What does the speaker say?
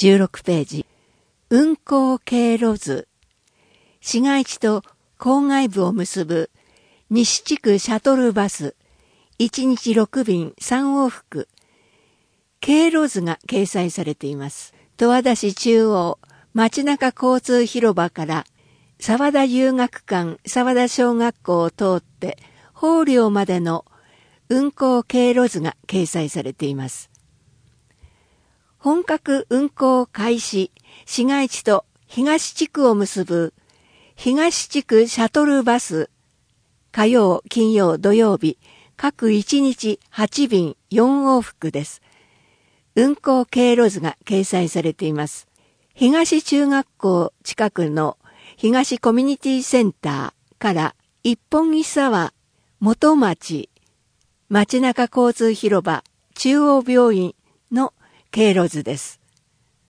16ページ。運行経路図。市街地と郊外部を結ぶ西地区シャトルバス。1日6便3往復。経路図が掲載されています。十和田市中央街中交通広場から沢田遊学館沢田小学校を通って法領までの運行経路図が掲載されています。本格運行開始、市街地と東地区を結ぶ東地区シャトルバス、火曜、金曜、土曜日、各1日8便4往復です。運行経路図が掲載されています。東中学校近くの東コミュニティセンターから一本木沢、元町、街中交通広場、中央病院の経路図です。